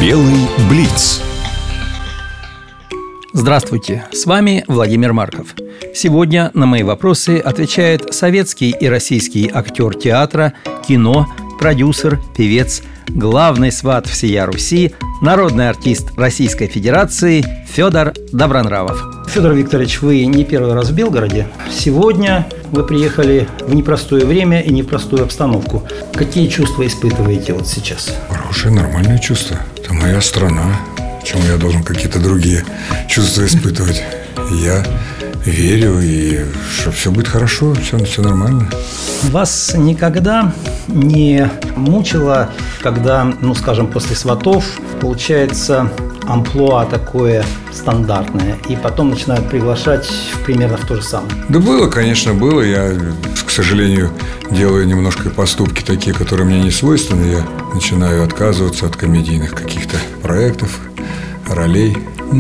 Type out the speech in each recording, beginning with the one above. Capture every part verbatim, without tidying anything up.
Белый блиц. Здравствуйте, с вами Владимир Марков. Сегодня на мои вопросы отвечает советский и российский актер театра, кино, продюсер, певец, главный сват всея Руси, народный артист Российской Федерации Федор Добронравов. Федор Викторович, вы не первый раз в Белгороде. Сегодня вы приехали в непростое время и непростую обстановку. Какие чувства испытываете вот сейчас? Хорошие, нормальные чувства. Это моя страна. Почему я должен какие-то другие чувства испытывать? Я верю, и что все будет хорошо, все, все нормально. Вас никогда не мучило, когда, ну, скажем, после сватов получается амплуа такое стандартное, и потом начинают приглашать примерно в то же самое? Да было, конечно, было. Я, к сожалению, делаю немножко поступки такие, которые мне не свойственны. Я начинаю отказываться от комедийных каких-то проектов, ролей.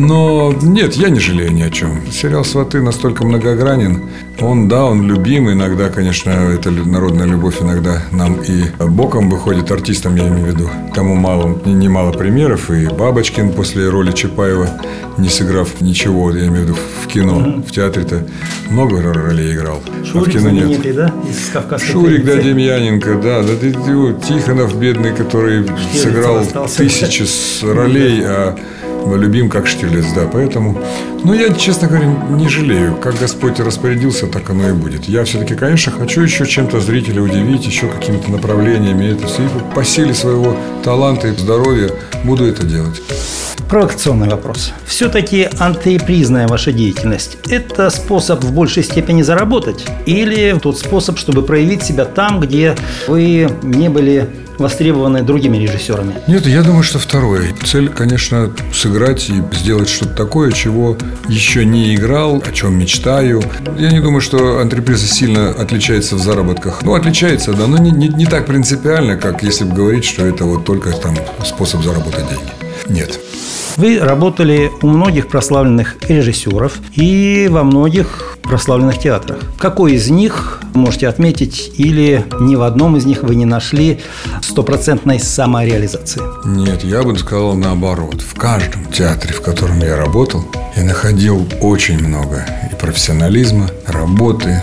Но нет, я не жалею ни о чем. Сериал «Сваты» настолько многогранен. Он, да, он любим. Иногда, конечно, эта народная любовь иногда нам и боком выходит, артистам, я имею в виду. Тому мало, немало примеров. И Бабочкин после роли Чапаева, не сыграв ничего, я имею в виду в кино, mm-hmm. в театре-то много ролей играл. Шурик, а в кино знаменитый, да? Из «Кавказской Шурик, да, Демьяненко, да. да Тихонов, бедный, который Штирлиц сыграл тысячи ролей, а любим как Штирлиц, да, поэтому... Ну, я, честно говоря, не жалею. Как Господь распорядился, так оно и будет. Я все-таки, конечно, хочу еще чем-то зрителя удивить, еще какими-то направлениями. Это все. И по силе своего таланта и здоровья буду это делать. Провокационный вопрос. Все-таки антрепризная ваша деятельность – это способ в большей степени заработать? Или тот способ, чтобы проявить себя там, где вы не были востребованы другими режиссерами? Нет, я думаю, что второе. Цель, конечно, сыграть и сделать что-то такое, чего еще не играл, о чем мечтаю. Я не думаю, что антреприза сильно отличается в заработках. Ну, отличается, да, но не, не, не так принципиально, как если бы говорить, что это вот только там способ заработать деньги. Нет. Вы работали у многих прославленных режиссеров и во многих прославленных театрах. Какой из них можете отметить, или ни в одном из них вы не нашли стопроцентной самореализации? Нет, я бы сказал наоборот. В каждом театре, в котором я работал, я находил очень много и профессионализма, работы,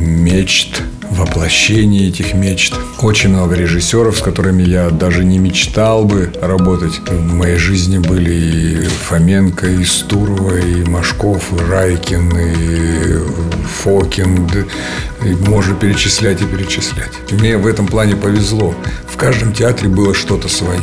мечт, воплощение этих мечт. Очень много режиссеров, с которыми я даже не мечтал бы работать. В моей жизни были и Фоменко, и Стурова, и Машков, и Райкин, и Фокин. И можно перечислять и перечислять. Мне в этом плане повезло. В каждом театре было что-то свое.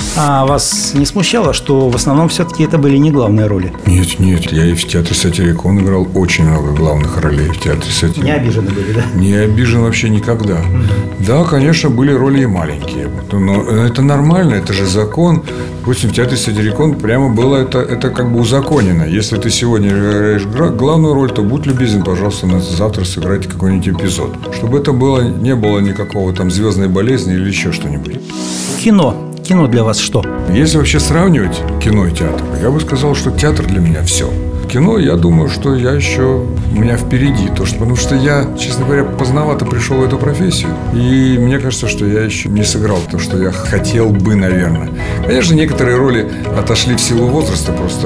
А вас не смущало, что в основном все-таки это были не главные роли? Нет, нет. Я и в театре «Сатирикон» играл очень много главных ролей в театре «Сатирикон». Не обижены были, да? Не обижен вообще никогда. Mm-hmm. Да, конечно, были роли и маленькие. Но это нормально, это же закон. Допустим, в театре «Сатирикон» прямо было это, это как бы узаконено. Если ты сегодня играешь главную роль, то будь любезен, пожалуйста, на завтра сыграйте какой-нибудь эпизод. Чтобы это было, не было никакого там звездной болезни или еще что-нибудь. Кино. Кино для вас что? Если вообще сравнивать кино и театр, я бы сказал, что театр для меня все. Кино, я думаю, что я еще у меня впереди. То, что, потому что я, честно говоря, поздновато пришел в эту профессию. И мне кажется, что я еще не сыграл то, что я хотел бы, наверное. Конечно, некоторые роли отошли в силу возраста. Просто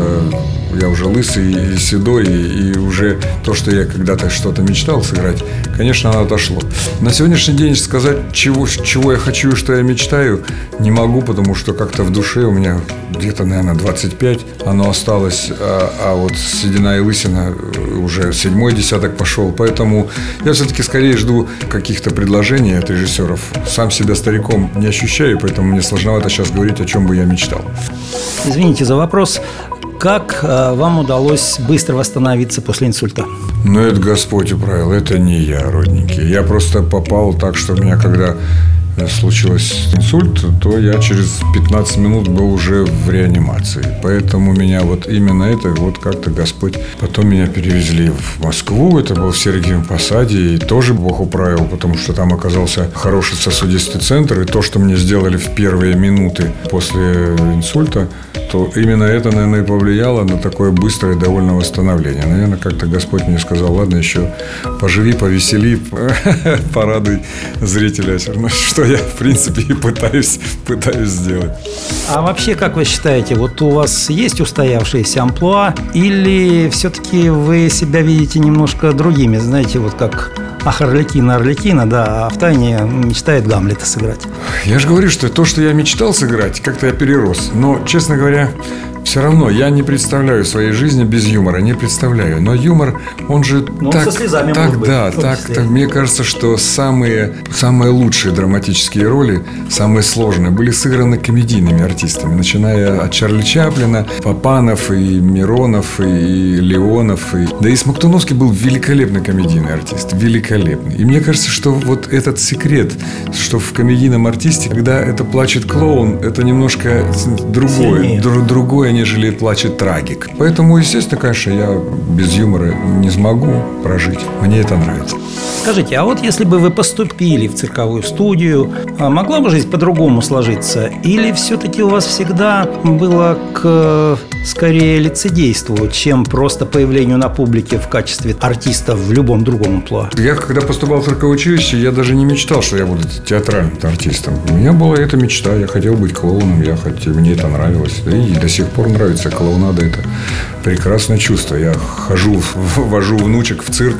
я уже лысый и седой. И, и уже то, что я когда-то что-то мечтал сыграть, конечно, оно отошло. На сегодняшний день сказать, чего, чего я хочу и что я мечтаю, не могу, потому что как-то в душе у меня где-то, наверное, двадцать пять. Оно осталось, а, а вот седина и лысина уже седьмой десяток пошел. Поэтому я все-таки скорее жду каких-то предложений от режиссеров. Сам себя стариком не ощущаю, поэтому мне сложновато сейчас говорить, о чем бы я мечтал. Извините за вопрос. Как э, вам удалось быстро восстановиться после инсульта? Ну, это Господь управил, это не я, родненький. Я просто попал так, что у меня, когда случилось инсульт, то я через пятнадцать минут был уже в реанимации. Поэтому меня вот именно это, вот как-то Господь... Потом меня перевезли в Москву, это был в Сергиевом Посаде, и тоже Бог управил, потому что там оказался хороший сосудистый центр, и то, что мне сделали в первые минуты после инсульта, то именно это, наверное, и повлияло на такое быстрое довольно восстановление. Наверное, как-то Господь мне сказал: ладно, еще поживи, повесели, порадуй зрителя. Что я, в принципе, и пытаюсь, пытаюсь сделать. А вообще, как вы считаете, вот у вас есть устоявшиеся амплуа, или все-таки вы себя видите немножко другими, знаете, вот как Ах, Арлекина, Арлекина, да, а втайне мечтает Гамлета сыграть? Я же говорю, что то, что я мечтал сыграть, как-то я перерос. Но, честно говоря, все равно я не представляю своей жизни без юмора, не представляю. Но юмор, он же Но так, он со слезами так, может быть, да, так, так. Мне кажется, что самые, самые лучшие драматические роли, самые сложные, были сыграны комедийными артистами, начиная от Чарли Чаплина, Папанов и Миронов и Леонов, и... да и Смоктуновский был великолепный комедийный артист, великолепный. И мне кажется, что вот этот секрет, что в комедийном артисте, когда это плачет клоун, это немножко другое, др- другое, нежели плачет трагик. Поэтому, естественно, конечно, я без юмора не смогу прожить. Мне это нравится. Скажите, а вот если бы вы поступили в цирковую студию, могла бы жизнь по-другому сложиться? Или все-таки у вас всегда было к скорее лицедейству, чем просто появлению на публике в качестве артиста в любом другом амплуа? Я, когда поступал в цирковое училище, я даже не мечтал, что я буду театральным артистом. У меня была эта мечта. Я хотел быть клоуном, я хотел, мне это нравилось. И до сих пор нравится. Клоунада – это прекрасное чувство. Я хожу, вожу внучек в цирк.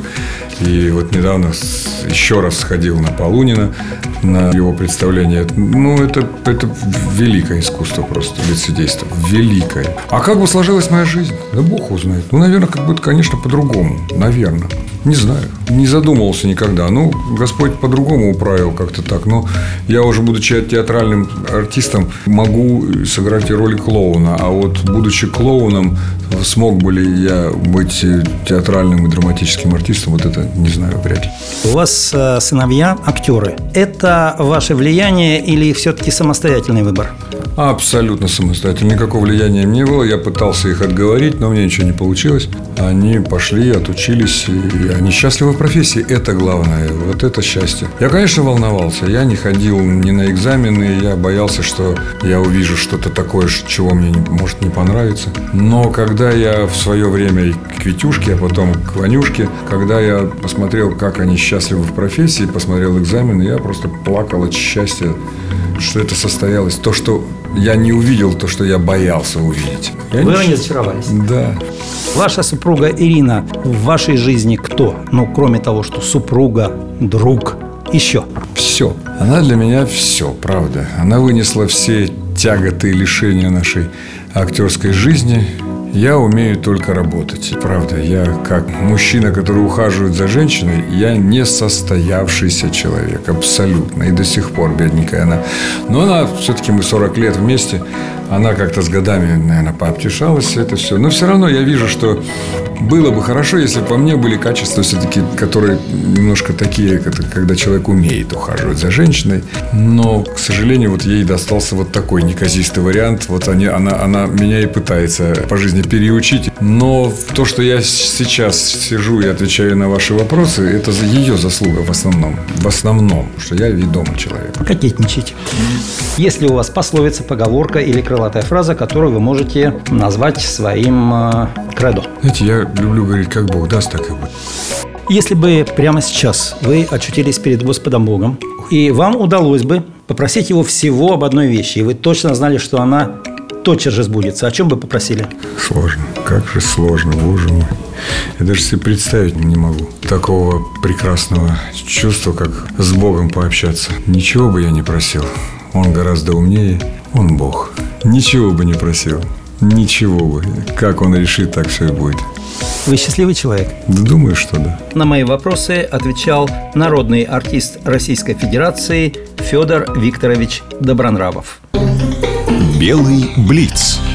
И вот недавно еще раз сходил на Полунина, на его представление. Ну, это, это великое искусство просто, лицедейство. Великое. А как бы сложилась моя жизнь? Да Бог узнает. Ну, наверное, как будто, конечно, по-другому. Наверное. Не знаю. Не задумывался никогда. Ну, Господь по-другому управил как-то так. Но я уже, будучи театральным артистом, могу сыграть и роль клоуна. А вот, будучи клоуном, смог бы ли я быть театральным и драматическим артистом, вот это не знаю, вряд ли. У вас э, сыновья актеры. Это ваше влияние или все-таки самостоятельный выбор? Абсолютно самостоятельно. Никакого влияния не было. Я пытался их отговорить, но у меня ничего не получилось. Они пошли, отучились, и они счастливы в профессии. Это главное. Вот это счастье. Я, конечно, волновался. Я не ходил ни на экзамены. Я боялся, что я увижу что-то такое, чего мне может не понравиться. Но когда я в свое время к Витюшке, а потом к Ванюшке, когда я посмотрел, как они счастливы в профессии, посмотрел экзамены, я просто плакал от счастья, что это состоялось. То, что я не увидел, то, что я боялся увидеть. Я Вы не разочаровались? Да. Ваша супруга Ирина в вашей жизни кто? Ну, кроме того, что супруга, друг, еще. Все. Она для меня все, правда. Она вынесла все тяготы и лишения нашей актерской жизни. Я умею только работать. Правда, я как мужчина, который ухаживает за женщиной, я не состоявшийся человек. Абсолютно. И до сих пор, бедненькая она. Но она, все-таки мы сорок лет вместе. Она как-то с годами, наверное, пообтешалась. Это все. Но все равно я вижу, что было бы хорошо, если бы во мне были качества все-таки, которые немножко такие, когда человек умеет ухаживать за женщиной. Но, к сожалению, вот ей достался вот такой неказистый вариант. Вот они, она, она меня и пытается по жизни переучить. Но то, что я сейчас сижу и отвечаю на ваши вопросы, это за ее заслуга в основном. В основном, потому что я ведомый человек. Кокетничайте. Есть ли у вас пословица, поговорка или крылатая фраза, которую вы можете назвать своим э, кредо? Знаете, я люблю говорить, как Бог даст, так и будет. Если бы прямо сейчас вы очутились перед Господом Богом, и вам удалось бы попросить Его всего об одной вещи, и вы точно знали, что она тотчас же сбудется, о чем бы попросили? Сложно. Как же сложно, Боже мой. Я даже себе представить не могу такого прекрасного чувства, как с Богом пообщаться. Ничего бы я не просил. Он гораздо умнее. Он Бог. Ничего бы не просил. Ничего бы. Как он решит, так все и будет. Вы счастливый человек? Да, думаю, что да. На мои вопросы отвечал народный артист Российской Федерации Федор Викторович Добронравов. Белый блиц.